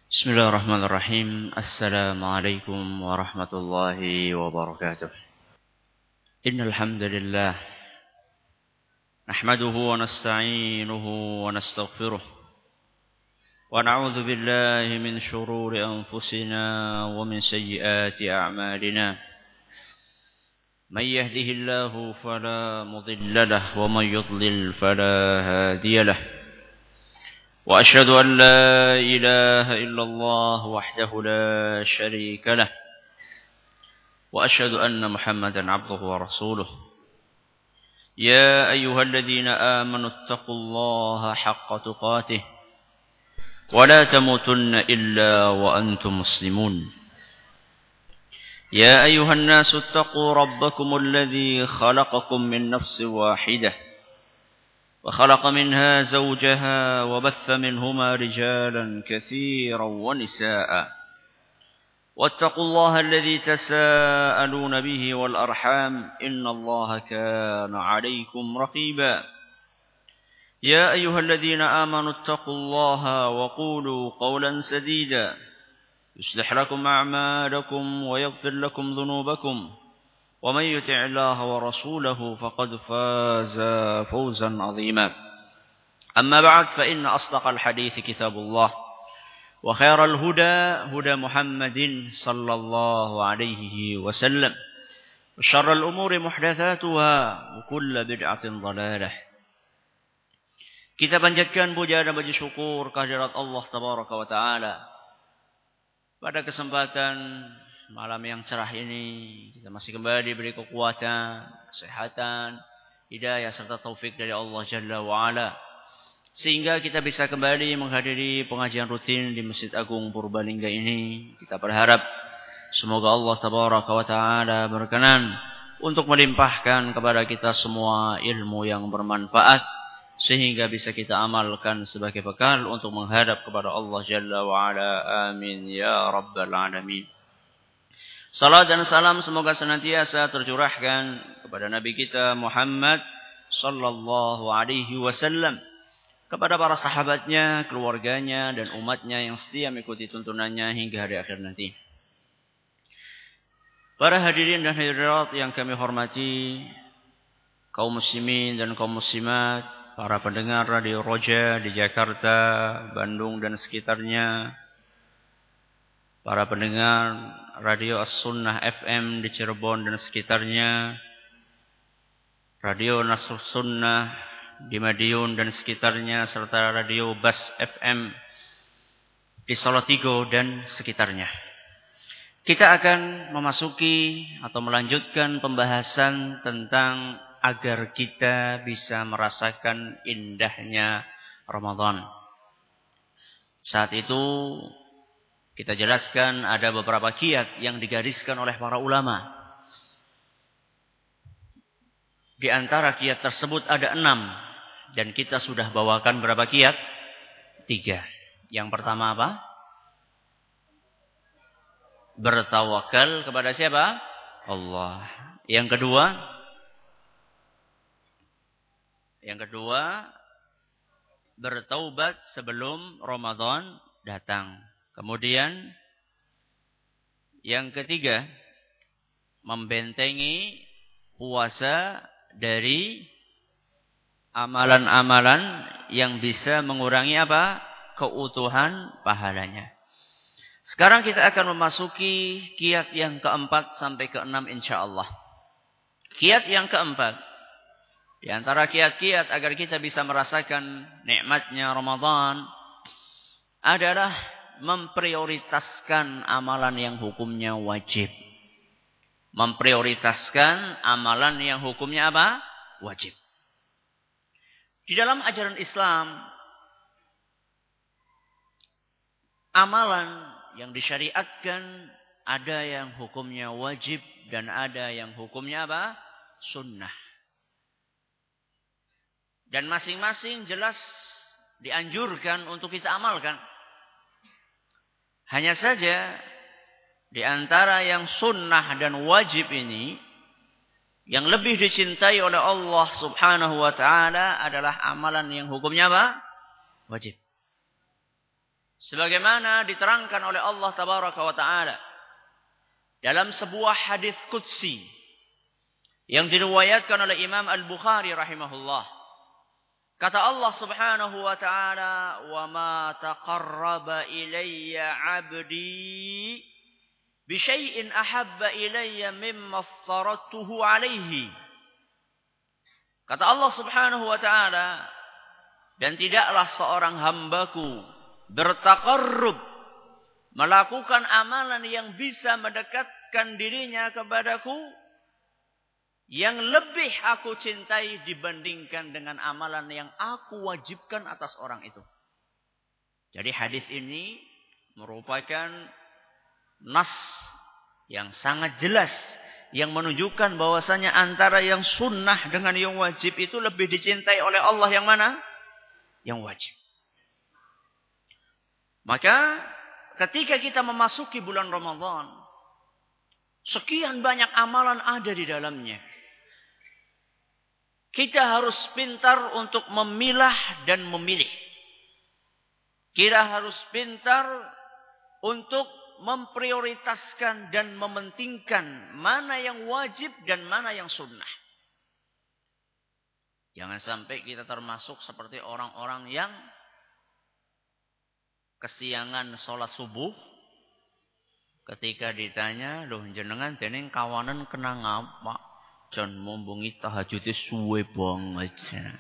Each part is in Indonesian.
Bismillahirrahmanirrahim. Assalamualaikum warahmatullahi wabarakatuh. Innal hamdalillah nahmaduhu wa nasta'inuhu wa nastaghfiruh wa na'udzu billahi min shururi anfusina wa min sayyiati a'malina. May yahdihillahu fala mudilla lahu wa may yudlil fala hadiya lahu. وأشهد أن لا إله إلا الله وحده لا شريك له وأشهد أن محمدا عبده ورسوله يا أيها الذين آمنوا اتقوا الله حق تقاته ولا تموتن إلا وأنتم مسلمون يا أيها الناس اتقوا ربكم الذي خلقكم من نفس واحدة وخلق منها زوجها وبث منهما رجالا كثيرا ونساء واتقوا الله الذي تساءلون به والأرحام إن الله كان عليكم رقيبا يا أيها الذين آمنوا اتقوا الله وقولوا قولا سديدا يصلح لكم أعمالكم ويغفر لكم ذنوبكم ومن يطع الله ورسوله فقد فاز فوزا عظيما أما بعد فإن أصدق الحديث كتاب الله وخير الهدى هدى محمد صلى الله عليه وسلم وشر الأمور محدثاتها وكل بدعة ضلالة. Kita panjatkan puja dan puji syukur kehadirat Allah Tabaraka wa Ta'ala. Pada kesempatan malam yang cerah ini kita masih kembali diberi kekuatan, kesehatan, hidayah serta taufik dari Allah Jalla wa Ala, sehingga kita bisa kembali menghadiri pengajian rutin di Masjid Agung Purbalingga ini. Kita berharap semoga Allah Tabaraka wa Ta'ala berkenan untuk melimpahkan kepada kita semua ilmu yang bermanfaat, sehingga bisa kita amalkan sebagai bekal untuk menghadap kepada Allah Jalla wa Ala. Amin ya rabbal alamin. Salam dan salam semoga senantiasa tercurahkan kepada Nabi kita Muhammad sallallahu alaihi wasallam, kepada para sahabatnya, keluarganya dan umatnya yang setia mengikuti tuntunannya hingga hari akhir nanti. Para hadirin dan hadirat yang kami hormati, kaum muslimin dan kaum muslimat, para pendengar Radio Roja di Jakarta, Bandung dan sekitarnya, para pendengar Radio As-Sunnah FM di Cirebon dan sekitarnya, Radio Nasr Sunnah di Madiun dan sekitarnya, serta Radio Bas FM di Salatiga dan sekitarnya. Kita akan memasuki atau melanjutkan pembahasan tentang agar kita bisa merasakan indahnya Ramadan. Saat itu kita jelaskan ada beberapa kiat yang digariskan oleh para ulama. Di antara kiat tersebut ada 6. Dan kita sudah bawakan berapa kiat? 3. Yang pertama apa? Bertawakal kepada siapa? Allah. Yang kedua, bertaubat sebelum Ramadan datang. Kemudian yang ketiga, membentengi puasa dari amalan-amalan yang bisa mengurangi apa? Keutuhan pahalanya. Sekarang kita akan memasuki kiat yang keempat sampai keenam insyaallah. Kiat yang keempat, di antara kiat-kiat agar kita bisa merasakan nikmatnya Ramadan adalah memprioritaskan amalan yang hukumnya wajib. Memprioritaskan amalan yang hukumnya apa? Wajib. Di dalam ajaran Islam, amalan yang disyariatkan ada yang hukumnya wajib dan ada yang hukumnya apa? Sunnah. Dan masing-masing jelas dianjurkan untuk kita amalkan. Hanya saja di antara yang sunnah dan wajib ini, yang lebih dicintai oleh Allah Subhanahu wa Ta'ala adalah amalan yang hukumnya apa? Wajib. Sebagaimana diterangkan oleh Allah Tabaraka wa Ta'ala dalam sebuah hadis qudsi yang diriwayatkan oleh Imam Al-Bukhari rahimahullah. Kata Allah Subhanahu wa Ta'ala, "Wa ma taqarraba ilayya 'abdi bi syai'in ahabba ilayya mimma aftaradtuhu 'alaihi." Kata Allah Subhanahu wa Ta'ala, dan tidaklah seorang hambaku bertaqarrub, melakukan amalan yang bisa mendekatkan dirinya kepadaku, yang lebih aku cintai dibandingkan dengan amalan yang aku wajibkan atas orang itu. Jadi hadis ini merupakan nas yang sangat jelas yang menunjukkan bahwasanya antara yang sunnah dengan yang wajib itu lebih dicintai oleh Allah yang mana? Yang wajib. Maka ketika kita memasuki bulan Ramadan, sekian banyak amalan ada di dalamnya. Kita harus pintar untuk memilah dan memilih. Kita harus pintar untuk memprioritaskan dan mementingkan mana yang wajib dan mana yang sunnah. Jangan sampai kita termasuk seperti orang-orang yang kesiangan sholat subuh. Ketika ditanya, "Loh jenengan dening kawanan kena ngapa? Jan mombongi tahajudnya suwe banget."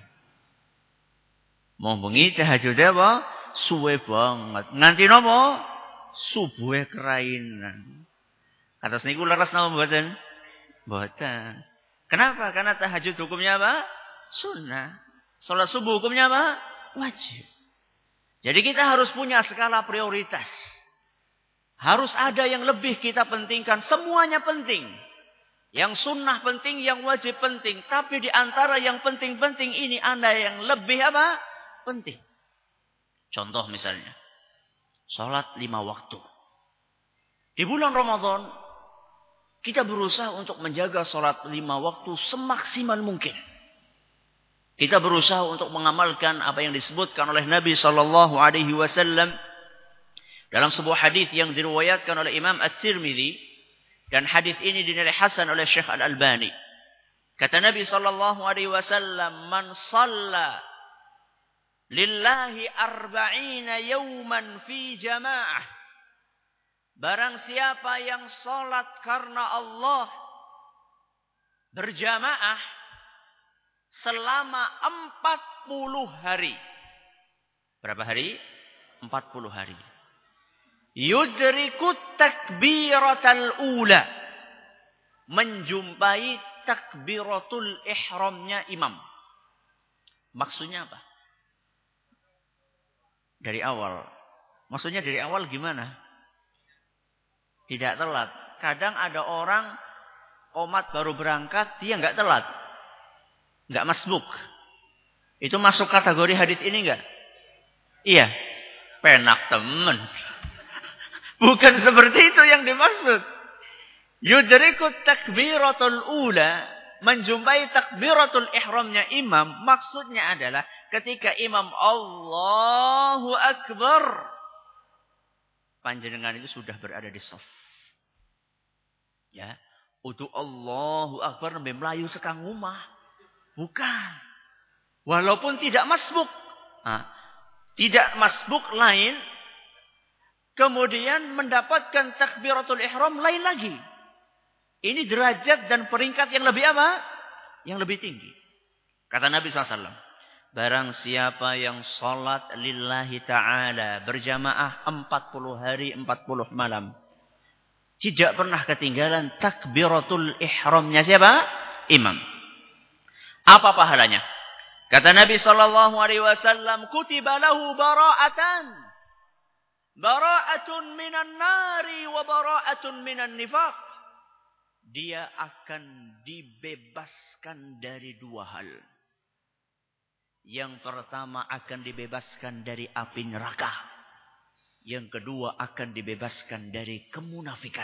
Mombongi tahajudnya apa? Suwe banget. Nganti napa? Subuhe kerainan. Kados niku leres napa mboten? Mboten. Kenapa? Karena tahajud hukumnya apa? Sunnah. Salat subuh hukumnya apa? Wajib. Jadi kita harus punya skala prioritas. Harus ada yang lebih kita pentingkan. Semuanya penting. Yang sunnah penting, yang wajib penting. Tapi di antara yang penting-penting ini ada yang lebih apa? Penting. Contoh misalnya. Salat 5 waktu. Di bulan Ramadan, kita berusaha untuk menjaga salat 5 waktu semaksimal mungkin. Kita berusaha untuk mengamalkan apa yang disebutkan oleh Nabi SAW dalam sebuah hadis yang diriwayatkan oleh Imam At-Tirmidzi, dan hadis ini dinilai hasan oleh Syekh Al-Albani. Kata Nabi SAW, "Man shalla lillahi arba'ina yawman fi jama'ah." Barang siapa yang salat karena Allah berjamaah selama 40 hari. Berapa hari? 40 hari. Yudriku takbiratal ula. Menjumpai takbiratul ihramnya imam. Maksudnya apa? Dari awal. Maksudnya dari awal gimana? Tidak telat. Kadang ada orang qomat baru berangkat, dia enggak telat. Enggak masbuk. Itu masuk kategori hadis ini enggak? Iya. Penak temen. Bukan seperti itu yang dimaksud. Yudriku takbiratul ula. Menjumpai takbiratul ihramnya imam. Maksudnya adalah ketika imam Allahu Akbar, panjenengan itu sudah berada di shaf. Ya. Untuk Allahu Akbar nembe melayu sekang omah. Bukan. Walaupun tidak masbuk. Nah, tidak masbuk lain. Kemudian mendapatkan takbiratul ihram lain lagi. Ini derajat dan peringkat yang lebih apa? Yang lebih tinggi. Kata Nabi SAW. Barang siapa yang salat lillahi ta'ala berjamaah 40 hari 40 malam. Tidak pernah ketinggalan takbiratul ihramnya siapa? Imam. Apa pahalanya? Kata Nabi SAW. Kutiba lahu bara'atan. Bara'atun minan nari wa bara'atun minan nifaq. Dia akan dibebaskan dari 2 hal. Yang pertama akan dibebaskan dari api neraka. Yang kedua akan dibebaskan dari kemunafikan.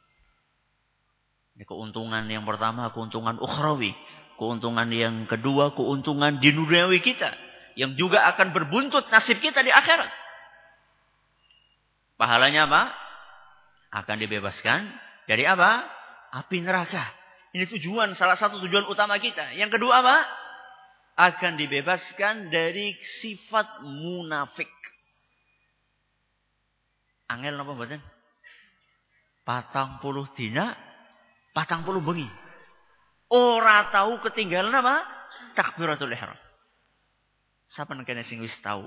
Ini keuntungan yang pertama, keuntungan ukhrawi. Keuntungan yang kedua, keuntungan di duniawi kita. Yang juga akan berbuntut nasib kita di akhirat. Pahalanya apa? Akan dibebaskan dari apa? Api neraka. Ini salah satu tujuan utama kita. Yang kedua apa? Akan dibebaskan dari sifat munafik. Angel napa mboten? 40 dina, 40 bengi. Ora tahu ketinggalan apa? Takbiratul ihram. Saben kene sing wis tahu.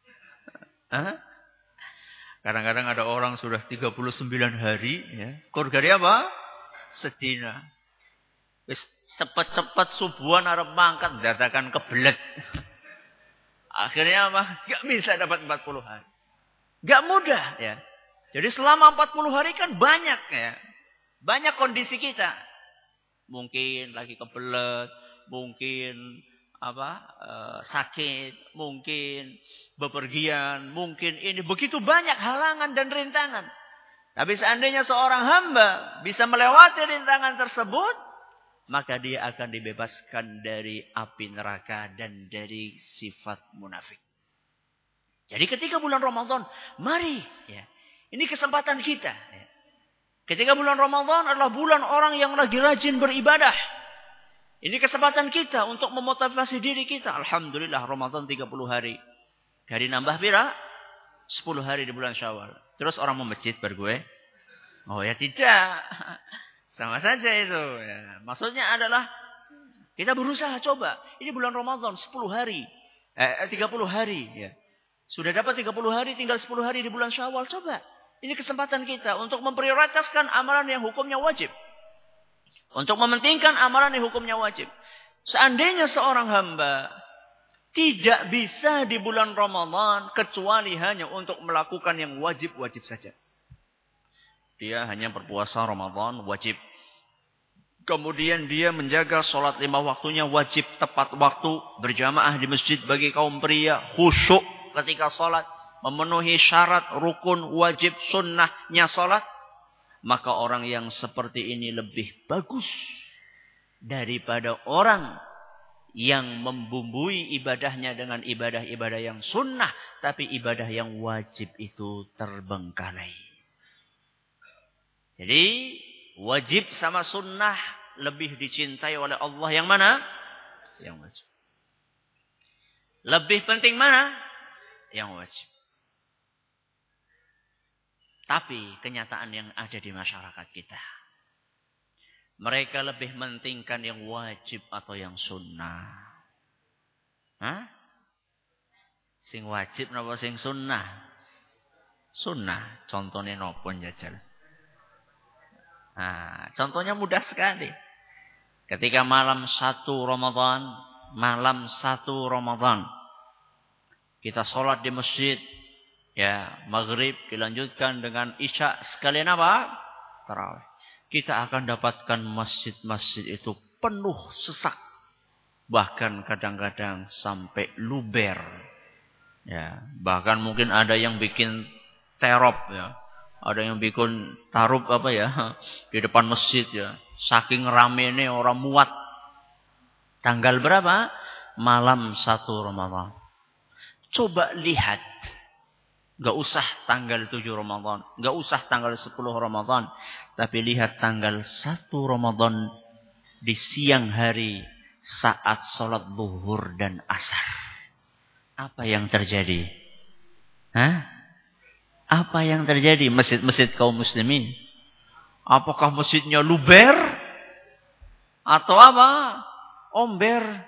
Kadang-kadang ada orang sudah 39 hari ya. Kurgari apa? Sedina. Wis cepet-cepet subuhan arep mangkat dadakan kebelet. Akhirnya apa? Enggak bisa dapat 40 hari. Enggak mudah ya. Jadi selama 40 hari kan banyak ya. Banyak kondisi kita. Mungkin lagi kebelet, mungkin sakit, mungkin bepergian, mungkin ini begitu banyak halangan dan rintangan. Tapi seandainya seorang hamba bisa melewati rintangan tersebut, maka dia akan dibebaskan dari api neraka dan dari sifat munafik. Jadi ketika bulan Ramadan, mari ya. Ini kesempatan kita ya. Ketika bulan Ramadan adalah bulan orang yang lagi rajin beribadah. Ini kesempatan kita untuk memotivasi diri kita. Alhamdulillah Ramadan 30 hari. Hari nambah pira? 10 hari di bulan Syawal. Terus orang mau masjid bergue? Oh ya tidak. Sama saja itu. Ya. Maksudnya adalah kita berusaha coba. Ini bulan Ramadan 10 hari. 30 hari. Ya. Sudah dapat 30 hari, tinggal 10 hari di bulan Syawal. Coba. Ini kesempatan kita untuk memprioritaskan amalan yang hukumnya wajib. Untuk mementingkan amalan yang hukumnya wajib. Seandainya seorang hamba tidak bisa di bulan Ramadan kecuali hanya untuk melakukan yang wajib-wajib saja. Dia hanya berpuasa Ramadan wajib. Kemudian dia menjaga sholat 5 waktunya wajib tepat waktu. Berjamaah di masjid bagi kaum pria. Khusyuk ketika sholat. Memenuhi syarat, rukun, wajib, sunnahnya sholat. Maka orang yang seperti ini lebih bagus daripada orang yang membumbui ibadahnya dengan ibadah-ibadah yang sunnah. Tapi ibadah yang wajib itu terbengkalai. Jadi wajib sama sunnah lebih dicintai oleh Allah yang mana? Yang wajib. Lebih penting mana? Yang wajib. Tapi kenyataan yang ada di masyarakat kita. Mereka lebih mementingkan yang wajib atau yang sunnah. Hah? Sing wajib napa sing sunnah? Sunnah. Contohnya nopo jajal. Nah, contohnya mudah sekali. Ketika malam 1 Ramadan. Kita sholat di masjid. Ya, maghrib dilanjutkan dengan isya sekalian apa? Tarawih. Kita akan dapatkan masjid-masjid itu penuh sesak. Bahkan kadang-kadang sampai luber. Ya, bahkan mungkin ada yang bikin terop ya. Ada yang bikin tarup di depan masjid ya. Saking ramenya orang muat. Tanggal berapa? Malam 1 Ramadan. Coba lihat. Gak usah tanggal 7 Ramadan. Gak usah tanggal 10 Ramadan. Tapi lihat tanggal 1 Ramadan di siang hari saat sholat zuhur dan asar. Apa yang terjadi? Apa yang terjadi? Masjid-masjid kaum muslimin. Apakah masjidnya luber? Atau apa? Omber.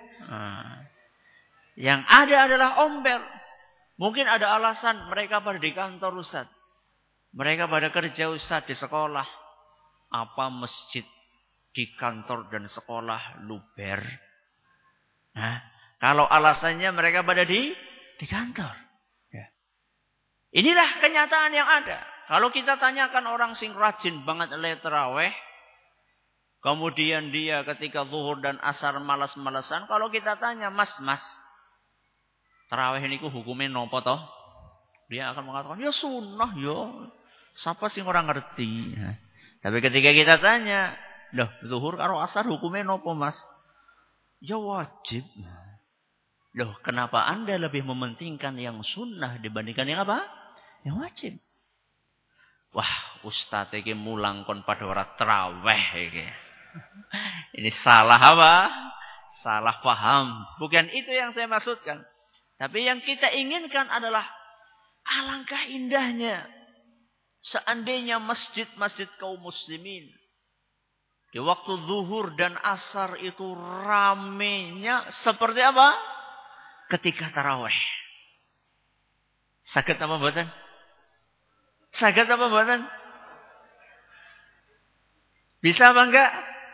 Yang ada adalah omber. Mungkin ada alasan mereka pada di kantor Ustaz. Mereka pada kerja Ustaz di sekolah. Apa masjid di kantor dan sekolah luber? Kalau alasannya mereka pada di kantor. Ya. Inilah kenyataan yang ada. Kalau kita tanyakan orang sing rajin banget tarawih. Kemudian dia ketika zuhur dan asar malas-malasan. Kalau kita tanya, mas. Tarawih niku hukumnya nopo toh? Dia akan mengatakan, ya sunnah ya. Siapa sih orang ngerti? Ya. Tapi ketika kita tanya, loh zuhur karo asar hukumnya nopo mas? Ya wajib. Loh kenapa Anda lebih mementingkan yang sunnah dibandingkan yang apa? Yang wajib. Wah, ustaz iki mulang kon padha ora traweh iki. Ini salah apa? Salah paham. Bukan itu yang saya maksudkan. Tapi yang kita inginkan adalah alangkah indahnya seandainya masjid-masjid kaum muslimin di waktu zuhur dan asar itu ramenya seperti apa? Ketika tarawih. Saged apa mboten? Saged apa mboten? Bisa apa enggak?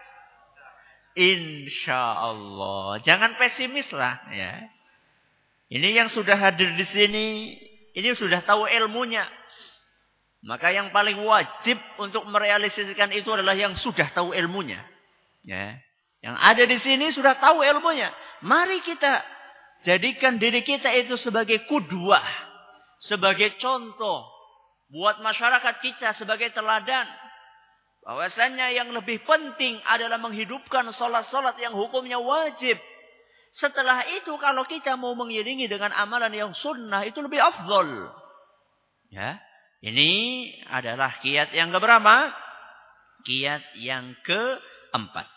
Insya Allah. Jangan pesimis lah. Ya. Ini yang sudah hadir di sini, ini sudah tahu ilmunya. Maka yang paling wajib untuk merealisasikan itu adalah yang sudah tahu ilmunya. Ya. Yang ada di sini sudah tahu ilmunya. Mari kita jadikan diri kita itu sebagai kudwah. Sebagai contoh. Buat masyarakat kita sebagai teladan. Bahwasannya yang lebih penting adalah menghidupkan salat-salat yang hukumnya wajib. Setelah itu kalau kita mau mengiringi dengan amalan yang sunnah itu lebih afdol. Ya. Ini adalah kiat yang keberapa? Kiat yang keempat.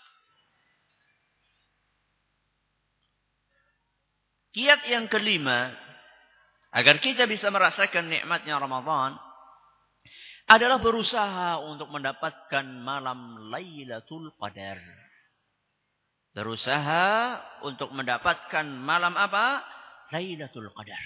Kiat yang kelima, agar kita bisa merasakan nikmatnya Ramadan, adalah berusaha untuk mendapatkan malam Lailatul Qadar. Berusaha untuk mendapatkan malam apa? Lailatul Qadar.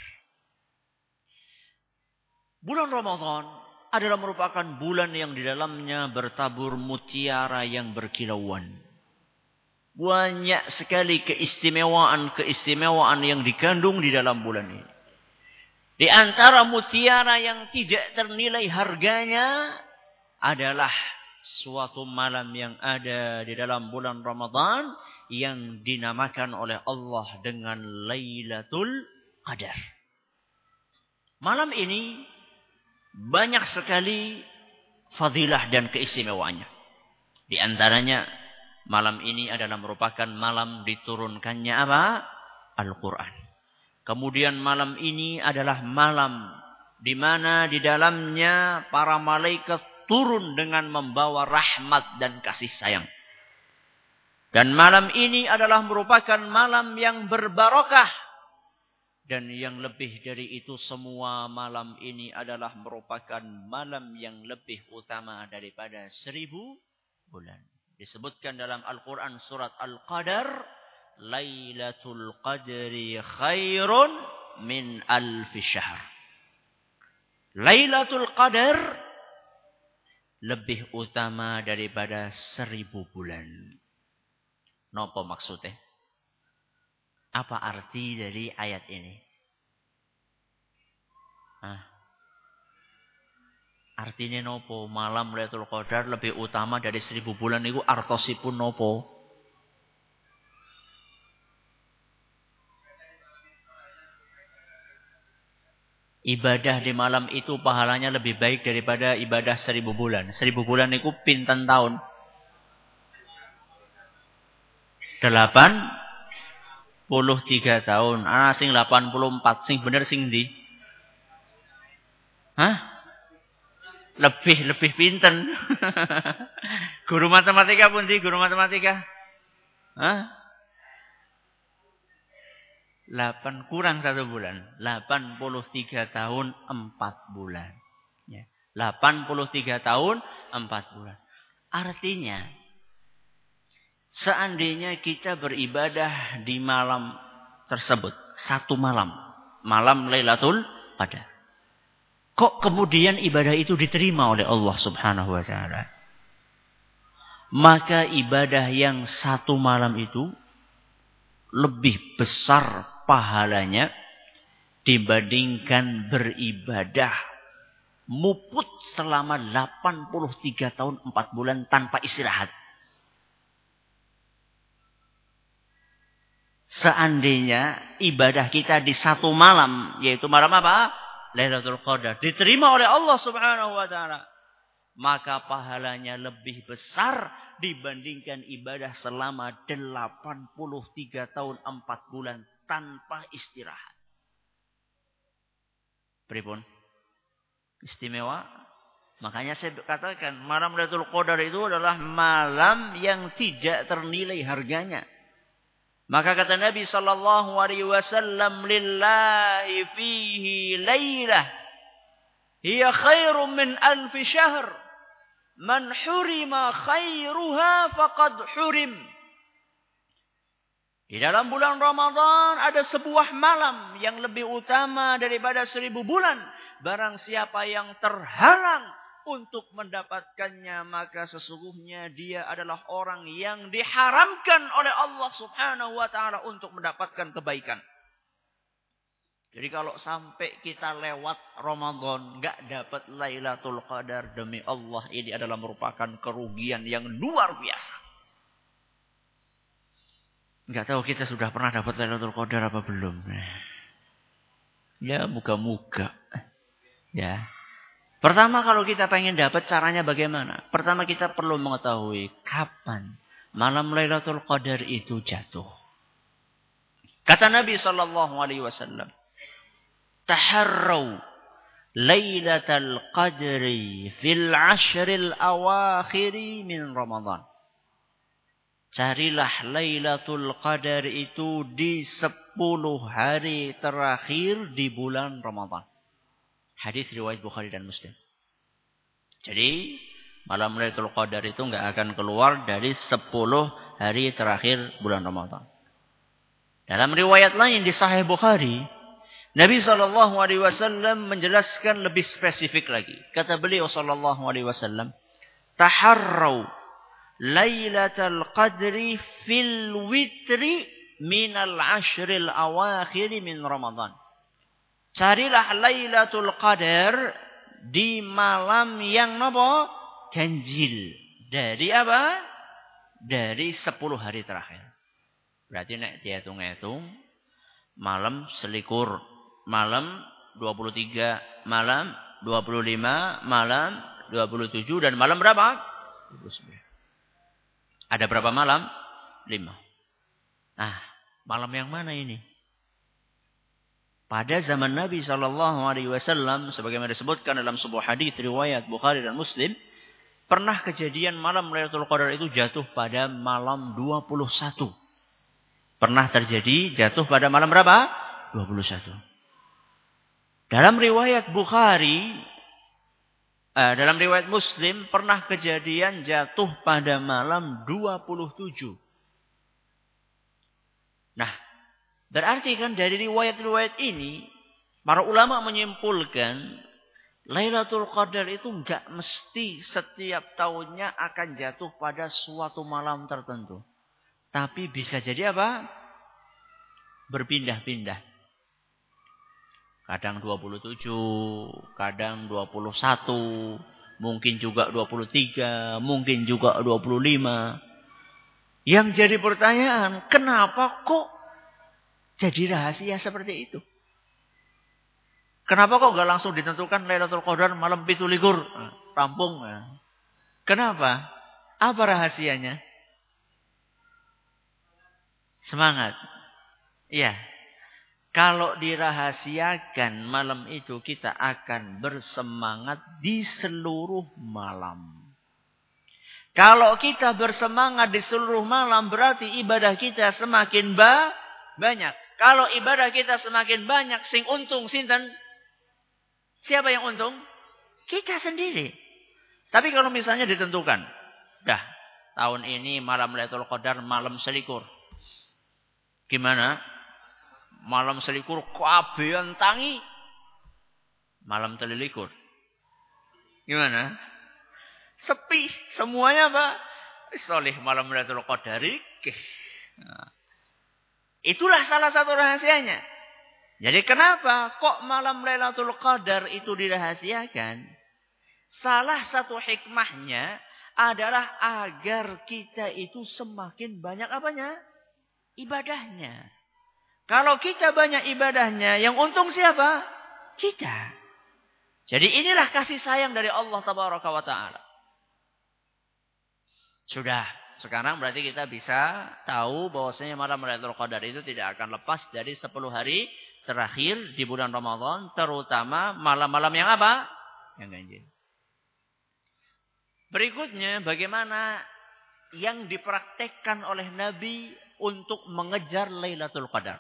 Bulan Ramadan adalah merupakan bulan yang di dalamnya bertabur mutiara yang berkilauan. Banyak sekali keistimewaan yang dikandung di dalam bulan ini. Di antara mutiara yang tidak ternilai harganya adalah suatu malam yang ada di dalam bulan Ramadan yang dinamakan oleh Allah dengan Lailatul Qadar. Malam ini banyak sekali fadilah dan keistimewaannya. Di antaranya malam ini adalah merupakan malam diturunkannya apa? Al-Quran. Kemudian malam ini adalah malam di mana di dalamnya para malaikat turun dengan membawa rahmat dan kasih sayang. Dan malam ini adalah merupakan malam yang berbarokah. Dan yang lebih dari itu semua, malam ini adalah merupakan malam yang lebih utama daripada 1000 bulan. Disebutkan dalam Al-Quran surat Al-Qadar, Lailatul Qadri khairun min alfi syahr. Lailatul Qadar lebih utama daripada 1000 bulan. Napa maksudnya? Apa arti dari ayat ini? Artinya nopo? Malam Lailatul Qadar lebih utama dari 1000 bulan itu artosipun nopo? Ibadah di malam itu pahalanya lebih baik daripada ibadah 1000 bulan. 1000 bulan itu pinten tahun? 83 tahun. Sing 84. Sing bener sing ndi? Lebih pinten. Guru matematika pun di guru matematika. 8 kurang 1 bulan. 83 tahun 4 bulan. 83 tahun 4 bulan. Artinya, seandainya kita beribadah di malam tersebut. 1 malam. Malam Lailatul Qadar. Kok kemudian ibadah itu diterima oleh Allah Subhanahu wa ta'ala? Maka ibadah yang 1 malam itu lebih besar pahalanya dibandingkan beribadah muput selama 83 tahun 4 bulan tanpa istirahat. Seandainya ibadah kita di 1 malam, yaitu malam apa? Lailatul Qadar, diterima oleh Allah Subhanahu wa ta'ala, maka pahalanya lebih besar dibandingkan ibadah selama 83 tahun 4 bulan tanpa istirahat. Pripun? Istimewa? Makanya saya katakan malam Lailatul Qadar itu adalah malam yang tidak ternilai harganya. Maka kata Nabi sallallahu alaihi wasallam, "Lillahi fihi lailah hiya khairum min alf syahr. Man hurima khairuha faqad hurim." Di dalam bulan Ramadan ada sebuah malam yang lebih utama daripada 1000 bulan. Barang siapa yang terhalang untuk mendapatkannya, maka sesungguhnya dia adalah orang yang diharamkan oleh Allah Subhanahu wa taala untuk mendapatkan kebaikan. Jadi kalau sampai kita lewat Ramadan enggak dapat Lailatul Qadar, demi Allah ini adalah merupakan kerugian yang luar biasa. Enggak tahu kita sudah pernah dapat Lailatul Qadar apa belum. Ya, moga-moga. Ya. Pertama kalau kita pengen dapat caranya bagaimana? Pertama kita perlu mengetahui kapan malam Lailatul Qadar itu jatuh. Kata Nabi sallallahu alaihi wasallam, "Taharraw Lailatul Qadri fil 'ashril awakhir min Ramadan." Carilah Lailatul Qadar itu di 10 hari terakhir di bulan Ramadan. Hadis riwayat Bukhari dan Muslim. Jadi malam Lailatul Qadar itu enggak akan keluar dari 10 hari terakhir bulan Ramadan. Dalam riwayat lain di Sahih Bukhari, Nabi SAW menjelaskan lebih spesifik lagi. Kata beliau SAW, "Taharraw Lailatul Qadri fil witri minal 'ashril awakhir min Ramadan." Carilah Lailatul Qadar di malam yang apa? Ganjil. Dari apa? Dari 10 hari terakhir. Berarti nek dihitung-hitung, malam selikur, malam 23, malam 25, malam 27, dan malam berapa? 29. Ada berapa malam? 5. Nah, malam yang mana ini? Pada zaman Nabi SAW, sebagaimana disebutkan dalam sebuah hadis riwayat Bukhari dan Muslim, pernah kejadian malam Lailatul Qadar itu jatuh pada malam 21. Pernah terjadi jatuh pada malam berapa? 21. Dalam riwayat Bukhari, dalam riwayat Muslim, pernah kejadian jatuh pada malam 27. Nah, berarti kan dari riwayat-riwayat ini, para ulama menyimpulkan Lailatul Qadar itu enggak mesti setiap tahunnya akan jatuh pada suatu malam tertentu. Tapi bisa jadi apa? Berpindah-pindah. Kadang 27, kadang 21, mungkin juga 23, mungkin juga 25. Yang jadi pertanyaan, kenapa kok jadi rahasia seperti itu? Kenapa kok enggak langsung ditentukan Lailatul Qadar malam 17? Rampung. Kenapa? Apa rahasianya? Semangat. Iya. Kalau dirahasiakan malam itu kita akan bersemangat di seluruh malam. Kalau kita bersemangat di seluruh malam berarti ibadah kita semakin banyak. Kalau ibadah kita semakin banyak, sing untung sinten? Siapa yang untung? Kita sendiri. Tapi kalau misalnya ditentukan, dah tahun ini malam Lailatul Qadar malam selikur. Gimana? Malam selikur kabehan tangi. Malam telilikur. Gimana? Sepi. Semuanya apa? Soleh malam Lailatul Qadar. Nah, itulah salah satu rahasianya. Jadi kenapa kok malam Lailatul Qadar itu dirahasiakan? Salah satu hikmahnya adalah agar kita itu semakin banyak apanya? Ibadahnya. Kalau kita banyak ibadahnya, yang untung siapa? Kita. Jadi inilah kasih sayang dari Allah Tabaraka wa Ta'ala. Sudah. Sekarang berarti kita bisa tahu bahwasanya malam Lailatul Qadar itu tidak akan lepas dari 10 hari terakhir di bulan Ramadan. Terutama malam-malam yang apa? Yang ganjil. Berikutnya, bagaimana yang dipraktekkan oleh Nabi untuk mengejar Lailatul Qadar.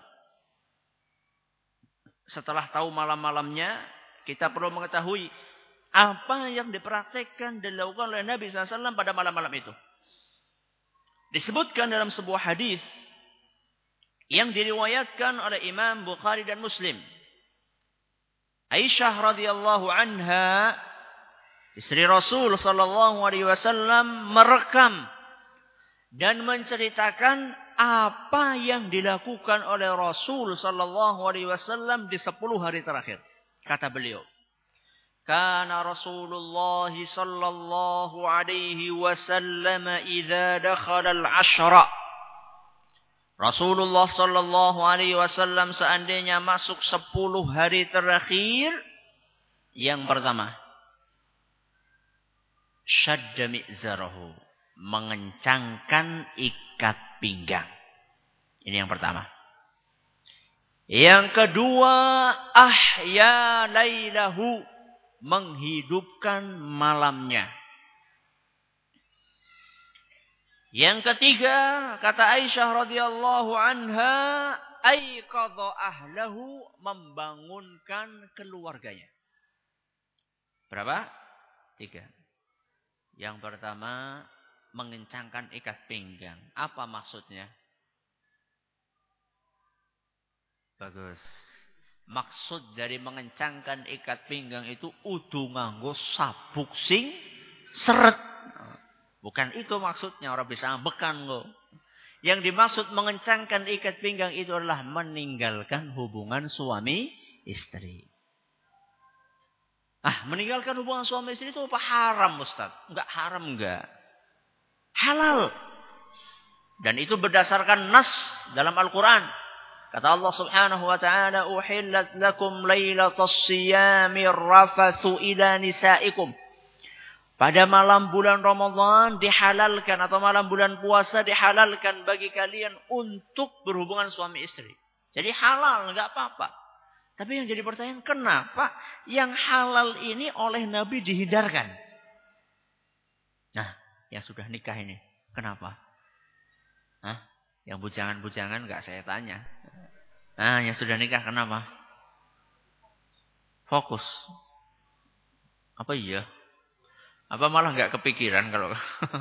Setelah tahu malam-malamnya, kita perlu mengetahui apa yang dipraktekkan dan dilakukan oleh Nabi SAW pada malam-malam itu. Disebutkan dalam sebuah hadis yang diriwayatkan oleh Imam Bukhari dan Muslim. Aisyah radhiyallahu anha, istri Rasul sallallahu alaihi wasallam, merekam dan menceritakan apa yang dilakukan oleh Rasul sallallahu alaihi wasallam di 10 hari terakhir. Kata beliau, "Kana Rasulullah sallallahu alaihi wasallam idza dakhala al-ashra." Rasulullah sallallahu alaihi wasallam seandainya masuk 10 hari terakhir, yang pertama, syadda mi'zarahu, mengencangkan ikat pinggang. Ini yang pertama. Yang kedua, ahya lailahu, menghidupkan malamnya. Yang ketiga, kata Aisyah radhiyallahu anha, aiqadha ahlahu, membangunkan keluarganya. Berapa? 3. Yang pertama, mengencangkan ikat pinggang. Apa maksudnya? Bagus. Maksud dari mengencangkan ikat pinggang itu udu nganggo sabuk sing seret. Bukan itu maksudnya, orang bisa ambekan kok. Yang dimaksud mengencangkan ikat pinggang itu adalah meninggalkan hubungan suami istri. Meninggalkan hubungan suami istri itu apa? Haram, Ustaz? Enggak haram, enggak. Halal. Dan itu berdasarkan nas dalam Al-Quran. Kata Allah subhanahu wa ta'ala, uhillat lakum laylatas siyami rafathu ila nisaikum. Pada malam bulan Ramadan dihalalkan, atau malam bulan puasa dihalalkan bagi kalian untuk berhubungan suami istri. Jadi halal, enggak apa-apa. Tapi yang jadi pertanyaan, kenapa yang halal ini oleh Nabi dihindarkan? Nah, yang sudah nikah ini, kenapa? Yang bujangan-bujangan enggak saya tanya. Yang sudah nikah kenapa? Fokus. Apa iya? Apa malah enggak kepikiran kalau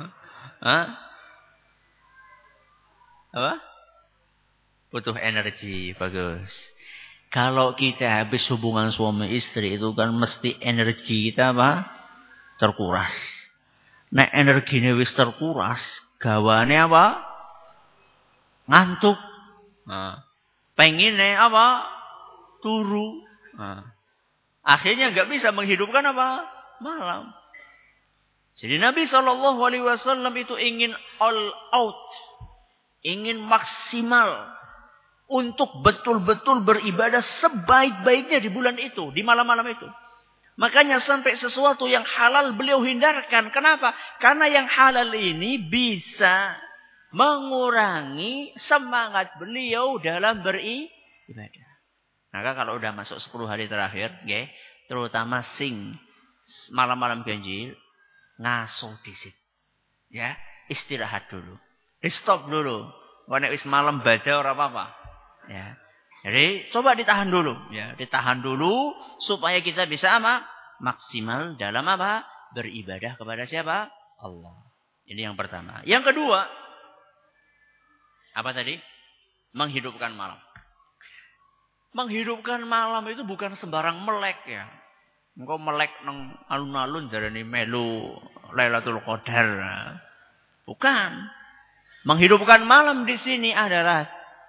Apa? Butuh energi, bagus. Kalau kita habis hubungan suami istri itu kan mesti energi kita apa? Terkuras. Nek energinya wis terkuras, gawane apa? Ngantuk. Pengennya apa? Turu. Akhirnya enggak bisa menghidupkan apa? Malam. Jadi Nabi SAW itu ingin all out. Ingin maksimal. Untuk betul-betul beribadah sebaik-baiknya di bulan itu. Di malam-malam itu. Makanya sampai sesuatu yang halal beliau hindarkan. Kenapa? Karena yang halal ini bisa mengurangi semangat beliau dalam beribadah. Maka kalau udah masuk 10 hari terakhir. Terutama malam-malam ganjil. Ngasuh disit. Ya, istirahat dulu. Stop dulu. Nek wis malam badai ora apa-apa. Ya. Jadi coba ditahan dulu, ya, ditahan dulu supaya kita bisa apa? Maksimal dalam apa? Beribadah kepada siapa? Allah. Ini yang pertama. Yang kedua, apa tadi? Menghidupkan malam. Menghidupkan malam itu bukan sembarang melek, ya. Engkau melek nang alun-alun darani melu Lailatul Qadar. Bukan. Menghidupkan malam di sini adalah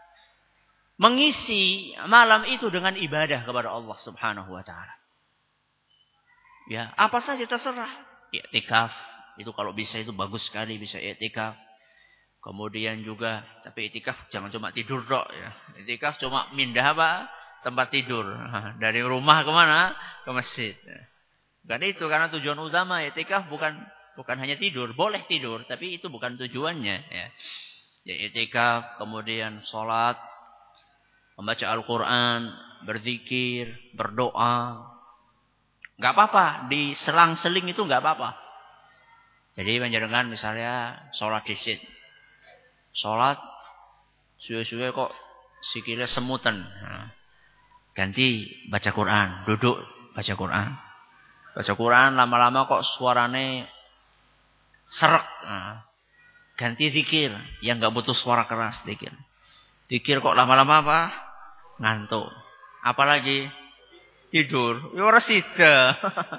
mengisi malam itu dengan ibadah kepada Allah Subhanahu wa taala. Ya, apa saja terserah. I'tikaf itu kalau bisa itu bagus sekali, bisa i'tikaf. Kemudian juga, tapi i'tikaf jangan cuma tidur tok, ya. I'tikaf cuma mindah apa? Tempat tidur. Dari rumah kemana? Ke masjid. Bukan itu, karena tujuan utama i'tikaf bukan hanya tidur. Boleh tidur, tapi itu bukan tujuannya. Ya, i'tikaf, kemudian sholat, membaca Al-Quran, berzikir, berdoa. Enggak apa-apa, di selang-seling itu enggak apa-apa. Jadi panjenengan misalnya sholat disit. Sholat suwe-suwe kok sikile semutan. Nah, ganti baca Quran, duduk baca Quran. Baca Quran lama-lama kok suarane serak. Nah, ganti zikir yang enggak butuh suara keras zikir. Zikir kok lama-lama apa? Ngantuk. Apalagi tidur. Ya ora sida.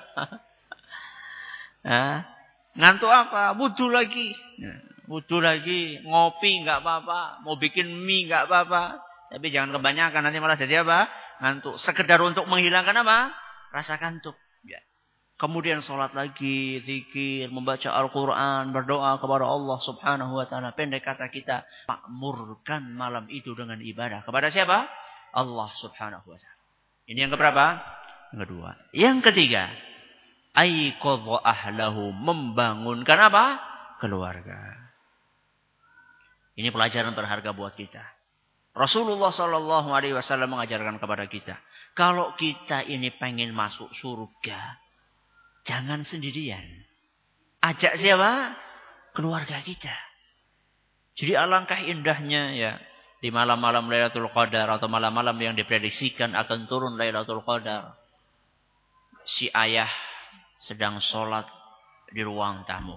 Nah, ngantuk apa? Wudu lagi. Wudu lagi, ngopi enggak apa-apa, mau bikin mie enggak apa-apa. Tapi jangan kebanyakan nanti malah jadi apa? Ngantuk. Sekedar untuk menghilangkan apa? Rasa kantuk. Ya. Kemudian sholat lagi, zikir, membaca Al-Quran, berdoa kepada Allah Subhanahu Wa Taala. Pendek kata kita makmurkan malam itu dengan ibadah kepada siapa? Allah Subhanahu Wa Taala. Ini yang keberapa? Yang kedua. Yang ketiga, aiqadha ahlahu, membangunkan apa? Keluarga. Ini pelajaran berharga buat kita. Rasulullah Shallallahu Alaihi Wasallam mengajarkan kepada kita, kalau kita ini pengen masuk surga, jangan sendirian. Ajak siapa? Keluarga kita. Jadi alangkah indahnya ya di malam-malam Lailatul Qadar atau malam-malam yang diprediksikan akan turun Lailatul Qadar. Si ayah sedang sholat di ruang tamu.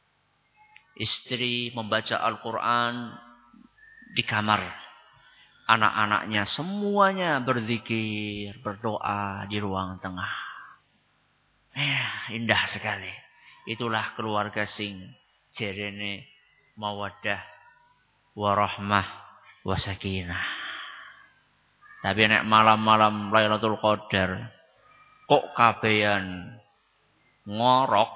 Istri membaca Al-Quran di kamar. Anak-anaknya semuanya berzikir, berdoa di ruang tengah. Indah sekali. Itulah keluarga sing jerene mawaddah warahmah wasakinah. Tapi nek malam-malam Lailatul Qadar kok kabehan ngorok.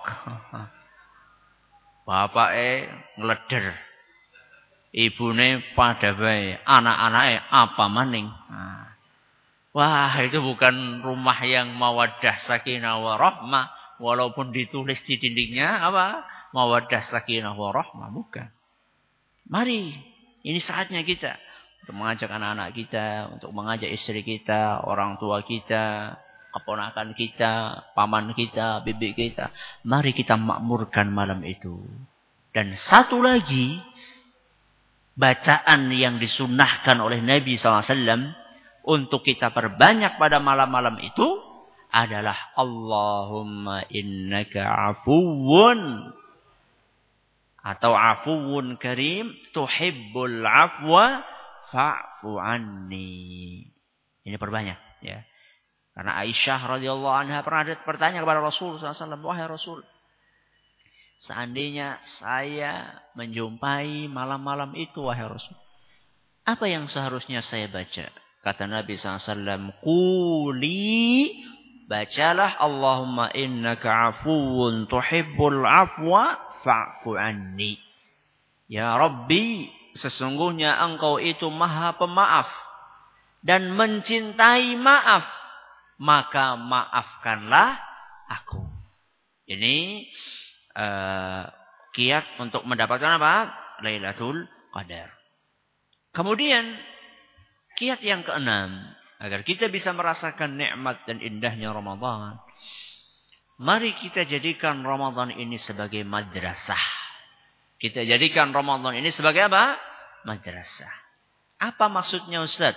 Bapake ngleder. Ibune pada bae, anak-anake apa maning. Wah, itu bukan rumah yang mawaddah sakinah warahmah, walaupun ditulis di dindingnya apa? Mawaddah sakinah warahmah, bukan. Mari, ini saatnya kita untuk mengajak anak-anak kita, untuk mengajak istri kita, orang tua kita, keponakan kita, paman kita, bibi kita. Mari kita makmurkan malam itu. Dan satu lagi, bacaan yang disunnahkan oleh Nabi SAW untuk kita perbanyak pada malam-malam itu adalah Allahumma innaka afuwun atau afuwun karim tuhibbul afwa fa'fu anni. Ini perbanyak ya. Karena Aisyah radhiyallahu anha pernah bertanya kepada Rasul SAW, wahai Rasul, seandainya saya menjumpai malam-malam itu, wahai Rasul, apa yang seharusnya saya baca? Kata Nabi SAW, quli, bacalah Allahumma innaka afuwun tuhibbul afwa fa'fu anni. Ya Rabbi, sesungguhnya engkau itu maha pemaaf dan mencintai maaf, maka maafkanlah aku. Ini kiat untuk mendapatkan apa? Lailatul Qadar. Kemudian kiat yang keenam, agar kita bisa merasakan nikmat dan indahnya Ramadan, mari kita jadikan Ramadan ini sebagai madrasah. Kita jadikan Ramadan ini sebagai apa? Madrasah. Apa maksudnya, Ustaz?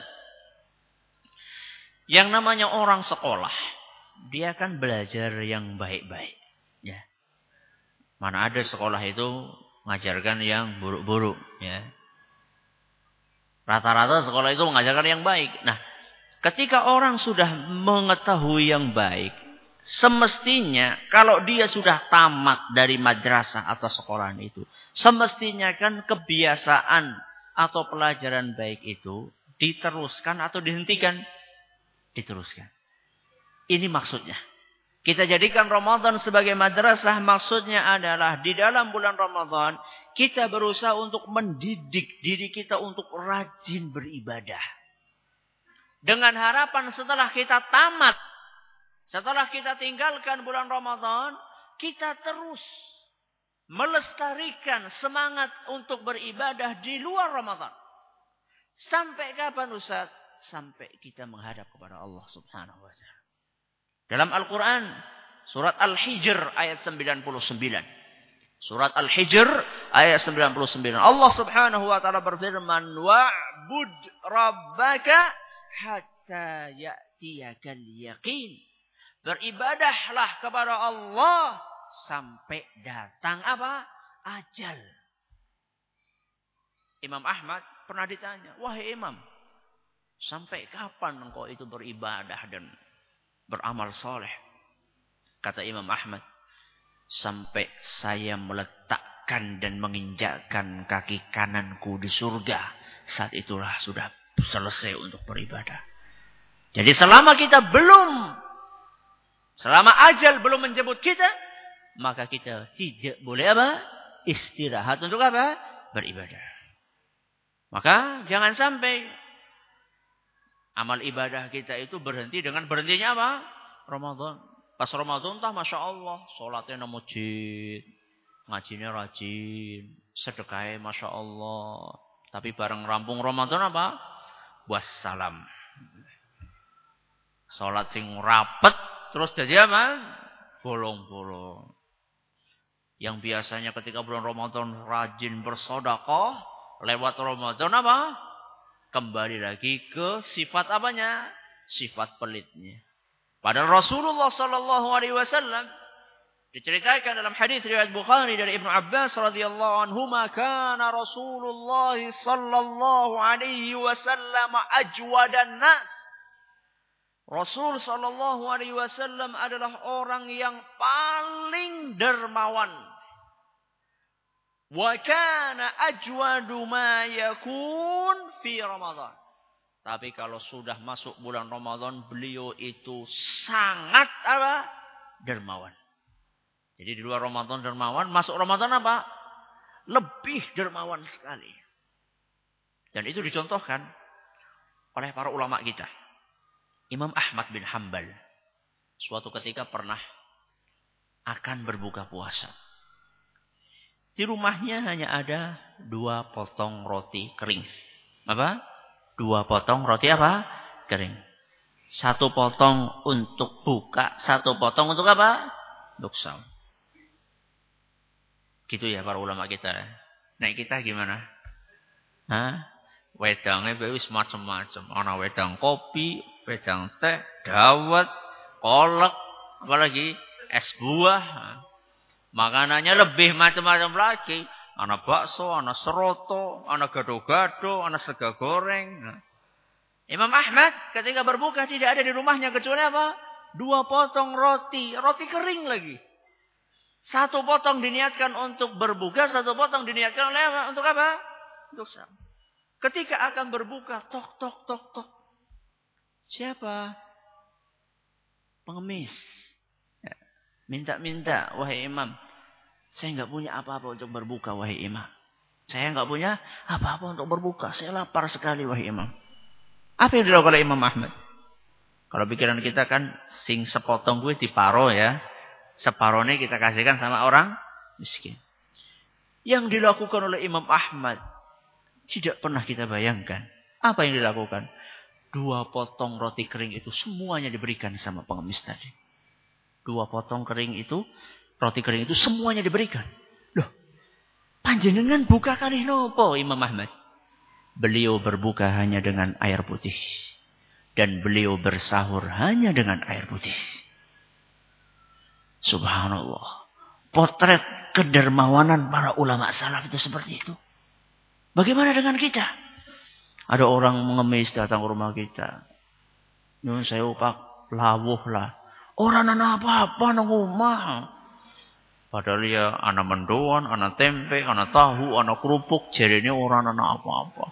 Yang namanya orang sekolah, dia kan belajar yang baik-baik. Ya. Mana ada sekolah itu mengajarkan yang buruk-buruk. Ya. Rata-rata sekolah itu mengajarkan yang baik. Nah, ketika orang sudah mengetahui yang baik, semestinya kalau dia sudah tamat dari madrasah atau sekolahan itu, semestinya kan kebiasaan atau pelajaran baik itu diteruskan atau dihentikan? Diteruskan. Ini maksudnya. Kita jadikan Ramadan sebagai madrasah, maksudnya adalah di dalam bulan Ramadan kita berusaha untuk mendidik diri kita untuk rajin beribadah. Dengan harapan setelah kita tamat, setelah kita tinggalkan bulan Ramadan, kita terus melestarikan semangat untuk beribadah di luar Ramadan. Sampai kapan, Ustaz? Sampai kita menghadap kepada Allah Subhanahu wa Ta'ala. Dalam Al-Quran, surat Al-Hijr ayat 99. Surat Al-Hijr ayat 99. Allah Subhanahu wa taala berfirman, "Wa'bud rabbaka hatta ya'tiyakal yaqin." Beribadahlah kepada Allah sampai datang apa? Ajal. Imam Ahmad pernah ditanya, "Wahai Imam, sampai kapan engkau itu beribadah dan beramal soleh?" Kata Imam Ahmad, "Sampai saya meletakkan dan menginjakkan kaki kananku di surga. Saat itulah sudah selesai untuk beribadah." Jadi selama ajal belum menjemput kita, maka kita tidak boleh apa? Istirahat untuk apa? Beribadah. Maka jangan sampai amal ibadah kita itu berhenti dengan berhentinya apa? Ramadan. Pas Ramadan entah Masya Allah. Sholatnya masjid. Ngajinya rajin. Sedekahnya Masya Allah. Tapi bareng rampung Ramadan apa? Wassalam. Sholat sing rapet. Terus jadi apa? Bolong-bolong. Yang biasanya ketika bulan Ramadan rajin bersedekah. Lewat Ramadan apa? Kembali lagi ke sifat apanya? Sifat pelitnya. Padahal Rasulullah sallallahu alaihi wasallam diceritakan dalam hadis riwayat Bukhari dari Ibnu Abbas radhiyallahu anhu, "Kana Rasulullah sallallahu alaihi wasallam ajwadan nas." Rasul sallallahu alaihi wasallam adalah orang yang paling dermawan. Wa kana ajwadu ma yakun fi Ramadan. Tapi kalau sudah masuk bulan Ramadan, beliau itu sangat apa? Dermawan. Jadi di luar Ramadan dermawan, masuk Ramadan apa? Lebih dermawan sekali. Dan itu dicontohkan oleh para ulama kita. Imam Ahmad bin Hanbal suatu ketika pernah akan berbuka puasa. Di rumahnya hanya ada 2 potong roti kering. Apa? 2 potong roti apa? Kering. 1 potong untuk buka, 1 potong untuk apa? Untuk sahur. Gitu ya para ulama kita. Nah kita gimana? Hah? Wedangnya wis macam-macam. Ana wedang kopi, wedang teh, dawet, kolak, apalagi es buah. Makanannya lebih macam-macam lagi. Ana bakso, ana seroto, ana gado-gado, ana sega goreng. Imam Ahmad ketika berbuka tidak ada di rumahnya kecuali apa? 2 potong roti. Roti kering lagi. 1 potong diniatkan untuk berbuka, 1 potong diniatkan oleh apa? Untuk apa? Untuk sahur. Ketika akan berbuka, tok, tok, tok, tok. Siapa? Pengemis. Minta-minta, wahai imam. Saya enggak punya apa-apa untuk berbuka, wahai imam. Saya enggak punya apa-apa untuk berbuka. Saya lapar sekali, wahai imam. Apa yang dilakukan oleh Imam Ahmad? Kalau pikiran kita kan, sing sepotong gue diparo ya. Separohnya kita kasihkan sama orang miskin. Yang dilakukan oleh Imam Ahmad tidak pernah kita bayangkan. Apa yang dilakukan? 2 potong roti kering itu semuanya diberikan sama pengemis tadi. 2 potong kering itu, roti kering itu semuanya diberikan. Loh, panjenengan buka kali nopo Imam Ahmad? Beliau berbuka hanya dengan air putih. Dan beliau bersahur hanya dengan air putih. Subhanallah. Potret kedermawanan para ulama salaf itu seperti itu. Bagaimana dengan kita? Ada orang mengemis datang ke rumah kita. Nyun saya upak lawuh lah. Orang ana apa-apa nang omah. Padahal ya ana mendoan, ana tempe, ana tahu, ana kerupuk, jarene orang ana apa-apa.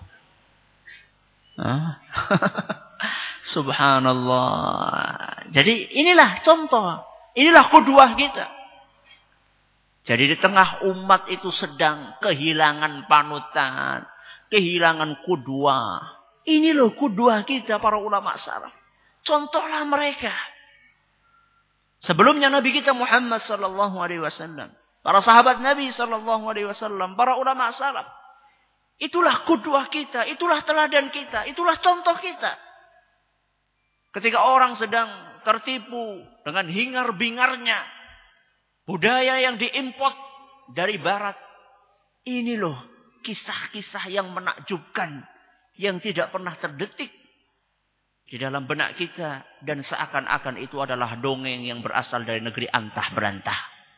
Subhanallah. Jadi inilah contoh. Inilah qudwah kita. Jadi di tengah umat itu sedang kehilangan panutan. Kehilangan qudwah. Ini loh qudwah kita para ulama salaf. Contohlah mereka. Sebelumnya Nabi kita Muhammad sallallahu alaihi wasallam. Para sahabat Nabi sallallahu alaihi wasallam. Para ulama salaf. Itulah qudwah kita. Itulah teladan kita. Itulah contoh kita. Ketika orang sedang tertipu dengan hingar-bingarnya budaya yang diimport dari barat. Ini loh kisah-kisah yang menakjubkan, yang tidak pernah terdetik di dalam benak kita. Dan seakan-akan itu adalah dongeng yang berasal dari negeri antah berantah.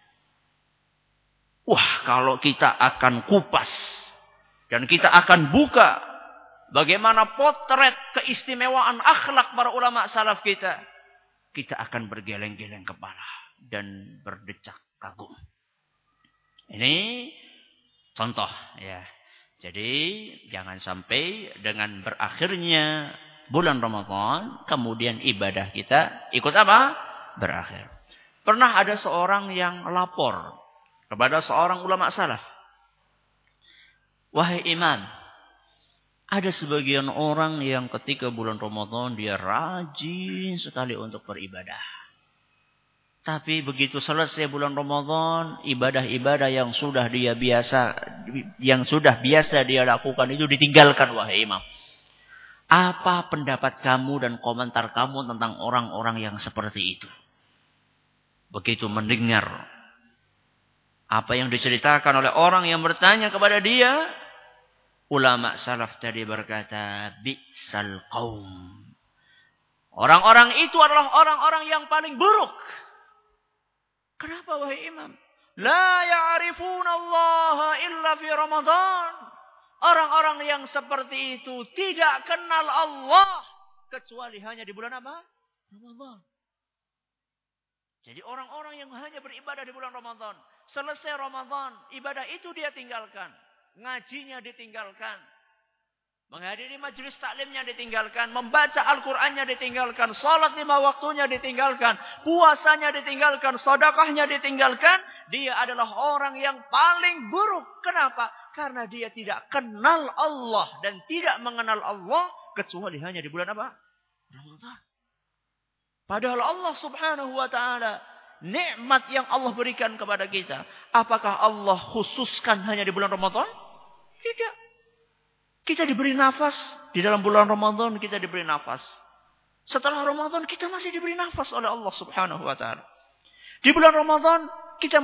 Wah, kalau kita akan kupas dan kita akan buka bagaimana potret keistimewaan akhlak para ulama salaf kita, kita akan bergeleng-geleng kepala dan berdecak kagum. Ini contoh ya. Jadi jangan sampai dengan berakhirnya bulan Ramadan kemudian ibadah kita ikut apa? Berakhir. Pernah ada seorang yang lapor kepada seorang ulama salaf. Wahai imam, ada sebagian orang yang ketika bulan Ramadan dia rajin sekali untuk beribadah. Tapi begitu selesai bulan Ramadan, ibadah-ibadah yang sudah biasa dia lakukan itu ditinggalkan, wahai imam. Apa pendapat kamu dan komentar kamu tentang orang-orang yang seperti itu? Begitu mendengar apa yang diceritakan oleh orang yang bertanya kepada dia, ulama salaf tadi berkata, bi'sal qaum. Orang-orang itu adalah orang-orang yang paling buruk. Kenapa wahai imam? La ya'rifuna Allah illa fi Ramadan. Orang-orang yang seperti itu tidak kenal Allah kecuali hanya di bulan apa? Ramadan. Jadi orang-orang yang hanya beribadah di bulan Ramadan, selesai Ramadan, ibadah itu dia tinggalkan. Ngajinya ditinggalkan. Menghadiri majelis taklimnya ditinggalkan. Membaca Al-Qur'annya ditinggalkan. Salat 5 waktunya ditinggalkan. Puasanya ditinggalkan. Sedekahnya ditinggalkan. Dia adalah orang yang paling buruk. Kenapa? Karena dia tidak kenal Allah. Dan tidak mengenal Allah. Kecuali hanya di bulan apa? Ramadan. Padahal Allah subhanahu wa ta'ala. Nikmat yang Allah berikan kepada kita. Apakah Allah khususkan hanya di bulan Ramadan? Tidak. Kita diberi nafas. Di dalam bulan Ramadan kita diberi nafas. Setelah Ramadan kita masih diberi nafas oleh Allah subhanahu wa ta'ala. Di bulan Ramadan kita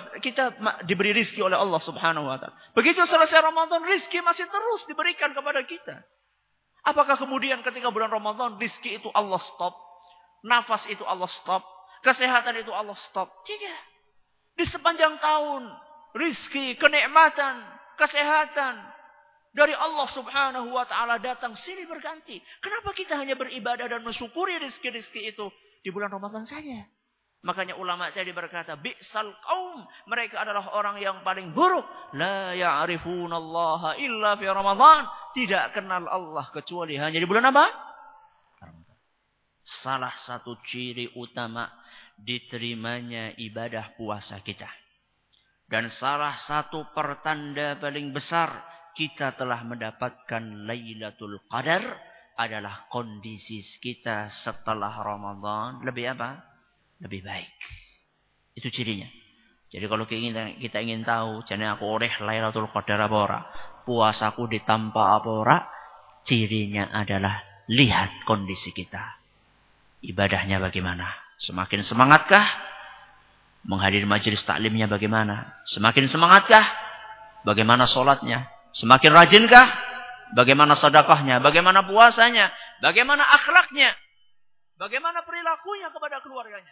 diberi rizki oleh Allah subhanahu wa ta'ala. Begitu selesai Ramadan rizki masih terus diberikan kepada kita. Apakah kemudian ketika bulan Ramadan rizki itu Allah stop? Nafas itu Allah stop? Kesehatan itu Allah stop? Tidak. Di sepanjang tahun rizki, kenikmatan, kesehatan dari Allah subhanahu wa ta'ala datang silih berganti. Kenapa kita hanya beribadah dan mensyukuri rizki-rizki itu di bulan Ramadan saja? Makanya ulama tadi berkata, bi'sal qaum. Mereka adalah orang yang paling buruk. La ya'rifunallaha illa fi Ramadan. Tidak kenal Allah kecuali hanya di bulan apa? Ramadan. Salah satu ciri utama diterimanya ibadah puasa kita. Dan salah satu pertanda paling besar kita telah mendapatkan Lailatul Qadar adalah kondisi kita setelah Ramadan lebih apa? Lebih baik. Itu cirinya. Jadi kalau kita ingin tahu, jane aku oleh Lailatul Qadar apa ora? Puasaku ditampa apa ora? Cirinya adalah lihat kondisi kita. Ibadahnya bagaimana? Semakin semangatkah? Menghadiri majelis taklimnya bagaimana? Semakin semangatkah? Bagaimana sholatnya? Semakin rajinkah? Bagaimana sedekahnya? Bagaimana puasanya? Bagaimana akhlaknya? Bagaimana perilakunya kepada keluarganya?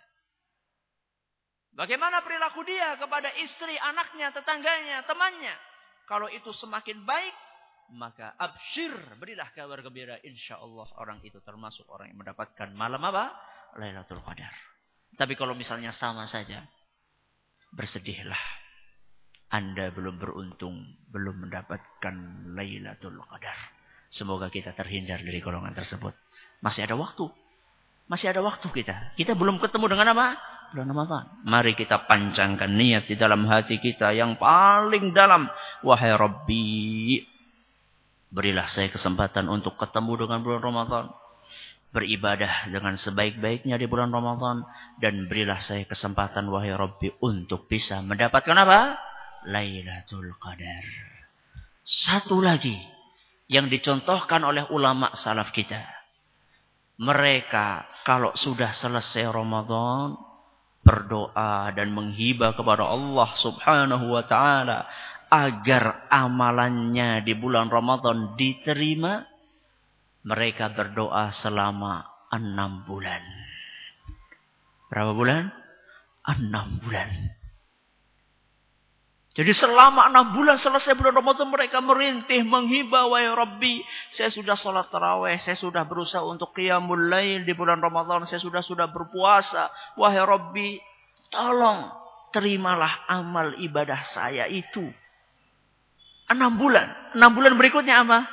Bagaimana perilaku dia kepada istri, anaknya, tetangganya, temannya? Kalau itu semakin baik, maka absyir, berilah kabar gembira. InsyaAllah orang itu termasuk orang yang mendapatkan malam apa? Lailatul Qadar. Tapi kalau misalnya sama saja, bersedihlah. Anda belum beruntung, belum mendapatkan Lailatul Qadar. Semoga kita terhindar dari golongan tersebut. Masih ada waktu. Masih ada waktu kita. Kita belum ketemu dengan apa? Bulan Ramadan. Mari kita pancangkan niat di dalam hati kita yang paling dalam. Wahai Rabbi, berilah saya kesempatan untuk ketemu dengan bulan Ramadan. Beribadah dengan sebaik-baiknya di bulan Ramadan. Dan berilah saya kesempatan, wahai Rabbi, untuk bisa mendapatkan apa? Lailatul Qadar. Satu lagi yang dicontohkan oleh ulama salaf kita. Mereka kalau sudah selesai Ramadan berdoa dan menghibah kepada Allah Subhanahu wa taala agar amalannya di bulan Ramadan diterima, mereka berdoa selama 6 bulan. Berapa bulan? 6 bulan. Jadi selama 6 bulan selesai bulan Ramadan mereka merintih menghibah, wahai Rabbi, saya sudah salat tarawih, saya sudah berusaha untuk qiyamul lail di bulan Ramadan, saya sudah berpuasa. Wahai Rabbi, tolong terimalah amal ibadah saya itu. 6 bulan. 6 bulan berikutnya apa?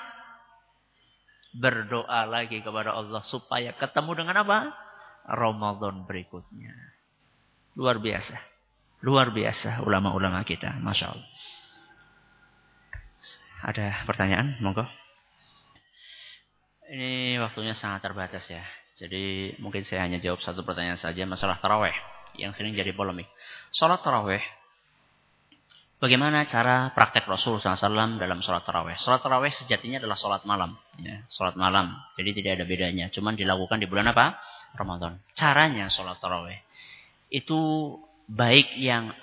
Berdoa lagi kepada Allah supaya ketemu dengan apa? Ramadan berikutnya. Luar biasa. Luar biasa ulama-ulama kita. Masya Allah. Ada pertanyaan? Monggo. Ini waktunya sangat terbatas ya. Jadi mungkin saya hanya jawab satu pertanyaan saja. Masalah tarawih. Yang sering jadi polemik. Salat tarawih. Bagaimana cara praktek Rasul SAW dalam salat tarawih? Salat tarawih sejatinya adalah salat malam. Ya, salat malam. Jadi tidak ada bedanya. Cuman dilakukan di bulan apa? Ramadan. Caranya salat tarawih. Itu baik yang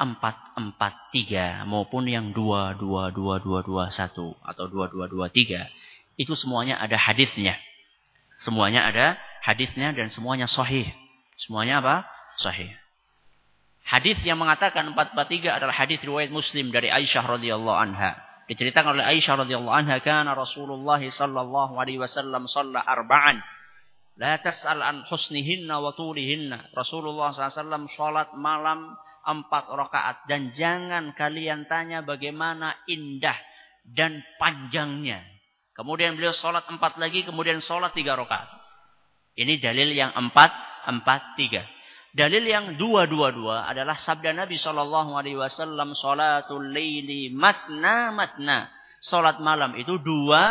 4-4-3 maupun yang 2-2-2-2-2-1 atau 2-2-2-3. Itu semuanya ada hadisnya. Semuanya ada hadisnya dan semuanya sahih. Semuanya apa? Sahih. Hadis yang mengatakan 4-4-3 adalah hadis riwayat Muslim dari Aisyah radhiyallahu anha. Diceritakan oleh Aisyah radhiyallahu anha, kana Rasulullah sallallahu alaihi wasallam shalla arba'an. La tas'al an husnihinna wa tulihinna. Rasulullah SAW sholat malam 4 rakaat. Dan jangan kalian tanya bagaimana indah dan panjangnya. Kemudian beliau sholat 4 lagi. Kemudian sholat 3 rakaat. Ini dalil yang 4-4-3. Dalil yang 2-2-2 adalah sabda Nabi SAW. Sholatul layli matna. Sholat malam itu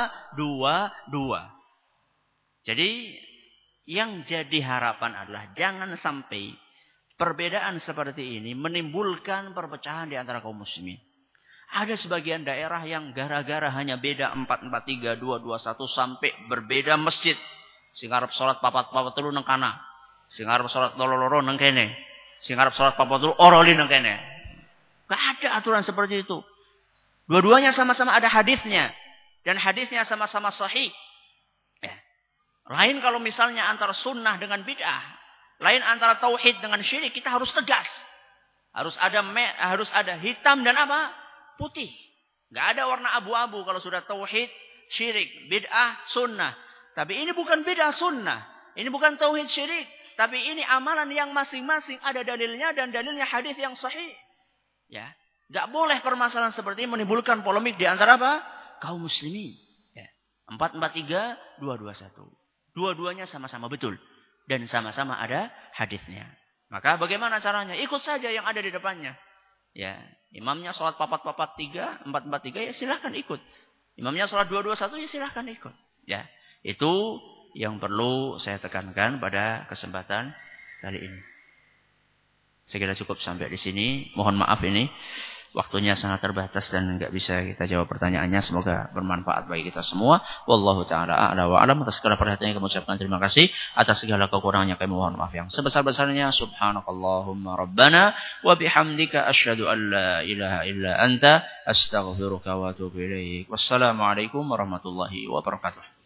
2-2-2. Jadi yang jadi harapan adalah jangan sampai perbedaan seperti ini menimbulkan perpecahan di antara kaum muslimin. Ada sebagian daerah yang gara-gara hanya beda 4-4-3, 2-2-1 sampai berbeda masjid. Sing arep salat 4-4 telu nang kana. Sing arep salat loro-loro nang kene. Sing arep salat 4 telu oroli nang kene. Enggak ada aturan seperti itu. Dua-duanya sama-sama ada hadisnya dan hadisnya sama-sama sahih. Lain kalau misalnya antara sunnah dengan bid'ah. Lain antara tauhid dengan syirik. Kita harus tegas. Harus ada hitam dan apa? Putih. Gak ada warna abu-abu kalau sudah tauhid, syirik, bid'ah, sunnah. Tapi ini bukan bid'ah sunnah. Ini bukan tauhid syirik. Tapi ini amalan yang masing-masing ada dalilnya dan dalilnya hadis yang sahih. Ya, gak boleh permasalahan seperti ini menimbulkan polemik di antara apa? Kaum muslimin. Ya. 4-4-3, 2-2-1. Dua-duanya sama-sama betul. Dan sama-sama ada hadisnya. Maka bagaimana caranya? Ikut saja yang ada di depannya. Ya, imamnya sholat 4-4-3, 4-4-3 ya silahkan ikut. Imamnya sholat 2-2-1 ya silahkan ikut. Ya, itu yang perlu saya tekankan pada kesempatan kali ini. Saya kira cukup sampai di sini. Mohon maaf ini waktunya sangat terbatas dan enggak bisa kita jawab pertanyaannya. Semoga bermanfaat bagi kita semua. Wallahu ta'ala a'la wa a'lam. Atas segala perhatian kami ucapkan terima kasih. Atas segala kekurangannya kami mohon maaf yang sebesar-besarnya. Subhanakallahumma rabbana wa bihamdika asyhadu an la ilaha illa anta astaghfiruka wa atubu ilaik. Wassalamualaikum warahmatullahi wabarakatuh.